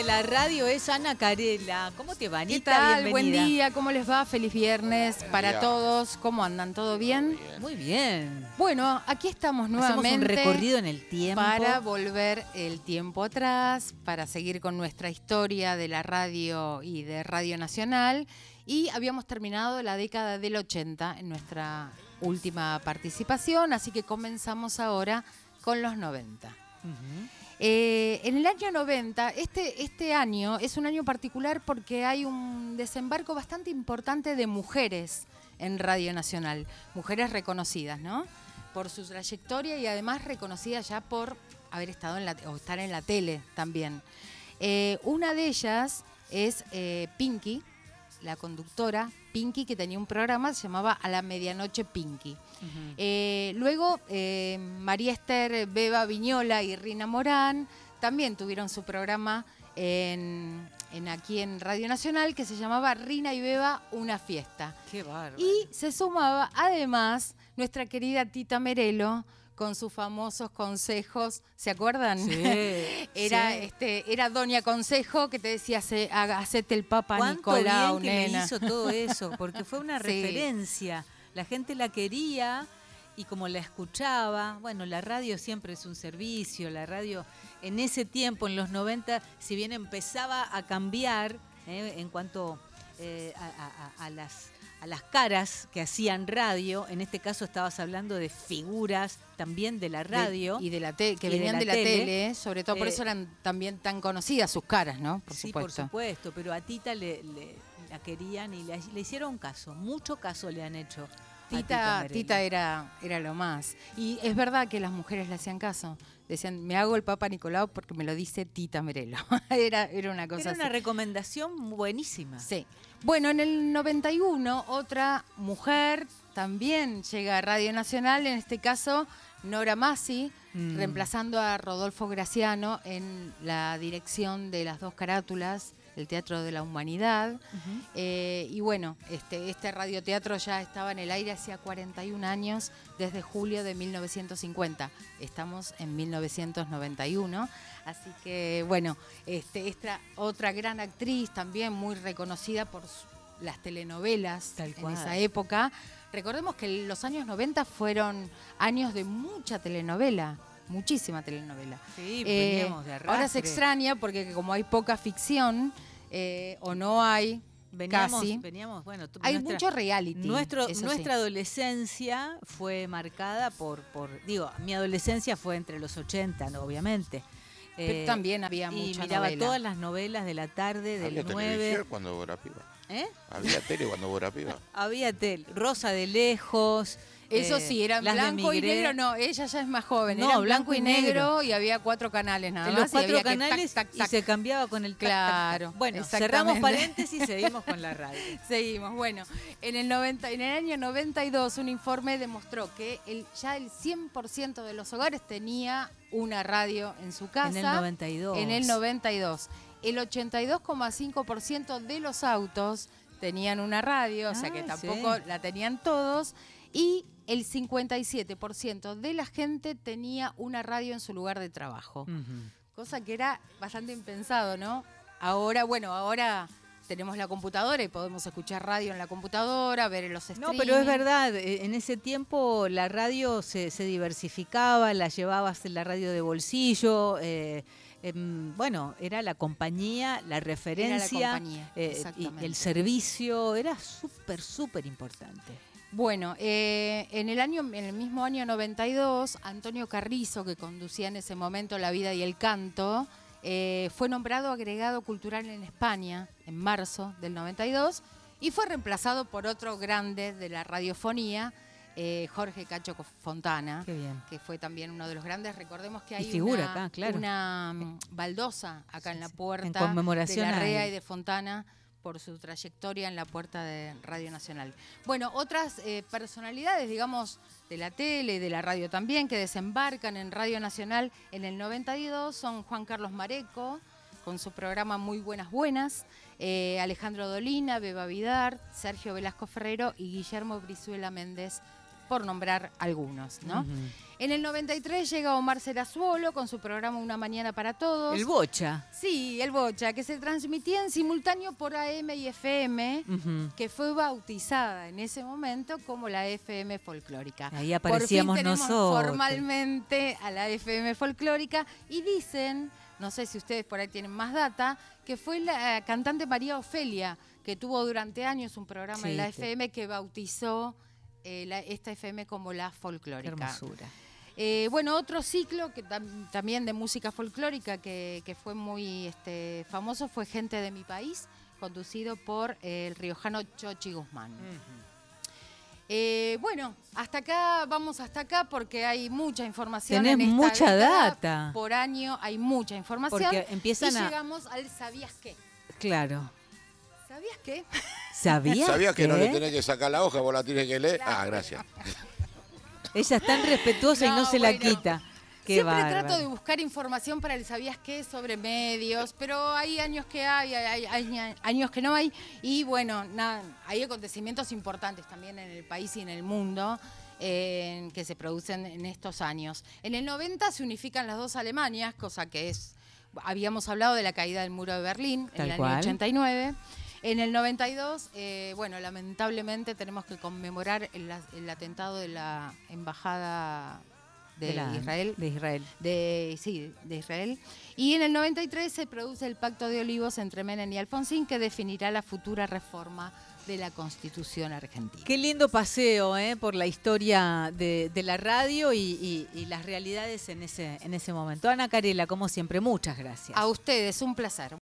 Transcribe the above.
de la radio es Ana Carela. ¿Cómo te va, Anita? ¿Qué tal? Bienvenida. Buen día, ¿cómo les va? Feliz viernes Buen para día. todos. ¿Cómo andan? ¿Todo bien? Muy bien. Bueno, aquí estamos Hacemos nuevamente un recorrido en el tiempo. para volver el tiempo atrás, para seguir con nuestra historia de la radio y de Radio Nacional. Y habíamos terminado la década del 80 en nuestra última participación, así que comenzamos ahora con los 90. Ujú. En el año 90, este año es un año particular porque hay un desembarco bastante importante de mujeres en Radio Nacional, mujeres reconocidas, ¿no? Por su trayectoria y además reconocidas ya por haber estado o estar en la tele también. Una de ellas es Pinky, la conductora Pinky, que tenía un programa, se llamaba A la Medianoche Pinky. Luego, María Esther, Beba Viñola y Rina Morán también tuvieron su programa aquí en Radio Nacional, que se llamaba Rina y Beba, una fiesta. Qué bárbaro. Y se sumaba además nuestra querida Tita Merelo con sus famosos consejos, ¿se acuerdan? Sí, Era Doña Consejo que te decía, hacete el Papa ¿Cuánto Nicolau, bien que le nena. hizo todo eso? Porque fue una Sí. referencia. La gente la quería y como la escuchaba, bueno, la radio siempre es un servicio. La radio en ese tiempo, en los 90, si bien empezaba a cambiar en cuanto a las caras que hacían radio, en este caso estabas hablando de figuras también de la radio. Y de la que y venían de la tele, sobre todo por Eh, eso eran también tan conocidas sus caras, ¿no? Por Sí, supuesto. por supuesto, pero a Tita la querían y le hicieron caso, mucho caso le han hecho. a Tita era lo más. Y es verdad que las mujeres le hacían caso. Decían, me hago el Papa Nicolau porque me lo dice Tita Merelo. era una cosa Era una así. recomendación buenísima. Sí. Bueno, en el 91, otra mujer también llega a Radio Nacional, en este caso Nora Masi, reemplazando a Rodolfo Graciano en la dirección de las dos carátulas, el Teatro de la Humanidad. Y bueno, este radioteatro ya estaba en el aire hacía 41 años, desde julio de 1950. Estamos en 1991. Así que, bueno, esta otra gran actriz, también muy reconocida por las telenovelas Tal en cual. esa época. Recordemos que los años 90 fueron años de mucha telenovela, muchísima telenovela. Sí, veníamos de arrastre. Ahora se extraña porque como hay poca ficción, o no hay casi, Veníamos, hay mucho reality. Nuestra eso sí. adolescencia fue marcada digo, mi adolescencia fue entre los 80, ¿no? Obviamente. Pero también había y mucha miraba novela. todas las novelas de la tarde, del ¿Había 9. televisión cuando vos eras piba? ¿Eh? ¿Había tele cuando vos eras piba? Había Rosa de Lejos. Eso sí, era las de blanco y Migré. negro, no, ella ya es más joven, No, era blanco y negro. y había 4 canales nada En más. los y 4 había que canales tac, tac, y tac. se cambiaba con el tac, tac, tac. Claro, Bueno, exactamente. cerramos paréntesis y seguimos con la radio. Seguimos. Bueno, en el año 92 un informe demostró que ya el 100% de los hogares tenía una radio en su casa. En el 92. En el 92. El 82,5% de los autos tenían una radio, o sea que tampoco sí. la tenían todos. Y el 57% de la gente tenía una radio en su lugar de trabajo. Cosa que era bastante impensado, ¿no? Ahora tenemos la computadora y podemos escuchar radio en la computadora, ver en los streaming. No, pero es verdad, en ese tiempo la radio se diversificaba, la llevabas en la radio de bolsillo, bueno, era la compañía, la referencia, Era la compañía, y exactamente. el servicio era súper importante. Bueno, en el mismo año 92, Antonio Carrizo, que conducía en ese momento La Vida y el Canto, fue nombrado agregado cultural en España en marzo del 92 y fue reemplazado por otro grande de la radiofonía, Jorge Cacho Fontana, Qué bien. que fue también uno de los grandes. Recordemos que hay figura acá, claro. una baldosa acá en la puerta En conmemoración de a Larrea él. y de Fontana por su trayectoria en la puerta de Radio Nacional. Bueno, otras personalidades, digamos, de la tele y de la radio también, que desembarcan en Radio Nacional en el 92 son Juan Carlos Mareco, con su programa Muy Buenas Buenas, Alejandro Dolina, Beba Vidar, Sergio Velasco Ferrero y Guillermo Brizuela Méndez por nombrar algunos, ¿no? Ujú. En el 93 llega Omar Serazuolo con su programa Una Mañana para Todos. El Bocha. Sí, el Bocha, que se transmitía en simultáneo por AM y FM, Ujú. que fue bautizada en ese momento como la FM folclórica. Ahí aparecíamos por fin tenemos nosotros. formalmente a la FM folclórica y dicen, no sé si ustedes por ahí tienen más data, que fue la cantante María Ofelia, que tuvo durante años un programa en la FM que bautizó esta FM como la Qué folclórica. hermosura. Bueno, otro ciclo que también de música folclórica que fue muy famoso fue Gente de mi País, conducido por el riojano Chochi Guzmán. Bueno, vamos hasta acá porque hay mucha información. Tenés en esta mucha década. data. Por año hay mucha información. Porque empiezan y a... llegamos al ¿sabías qué? Claro. ¿Sabías qué? ¿Sabías que no le tenés que sacar la hoja, vos la tienes que leer? Ah, gracias. Ella es tan respetuosa y no se la quita. Qué Siempre bárbaro. trato de buscar información para el ¿sabías qué? Sobre medios, pero hay años que hay años que no hay. Y bueno, hay acontecimientos importantes también en el país y en el mundo que se producen en estos años. En el 90 se unifican las dos Alemanias, cosa que habíamos hablado de la caída del muro de Berlín en el año 89. En el 92, bueno, lamentablemente tenemos que conmemorar el atentado de la embajada de Israel. De Israel. De Israel. Y en el 93 se produce el Pacto de Olivos entre Menem y Alfonsín, que definirá la futura reforma de la Constitución argentina. Qué lindo paseo por la historia de la radio y las realidades en ese momento. Ana Carela, como siempre, muchas gracias. A ustedes, un placer.